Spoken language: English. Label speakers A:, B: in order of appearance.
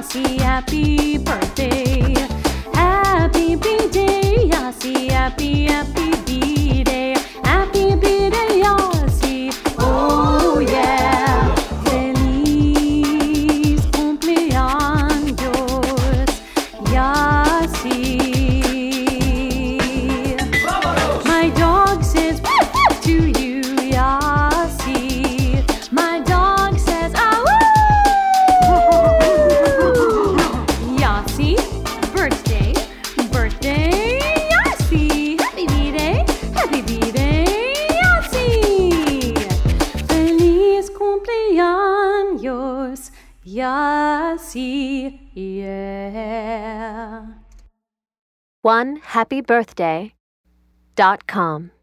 A: Yasi, happy birthday. Happy B-Day, Yasi, happy B-Day. Happy B-Day, Yasi, oh yeah. Feliz cumpleaños, Yasi. My dog says to you, Yasi. My dog says, ah, woo! Yasi, birthday, birthday, Yasi. Happy B-Day, Yasi. Feliz cumpleaños, Yasi, yeah.
B: OneHappyBirthday.com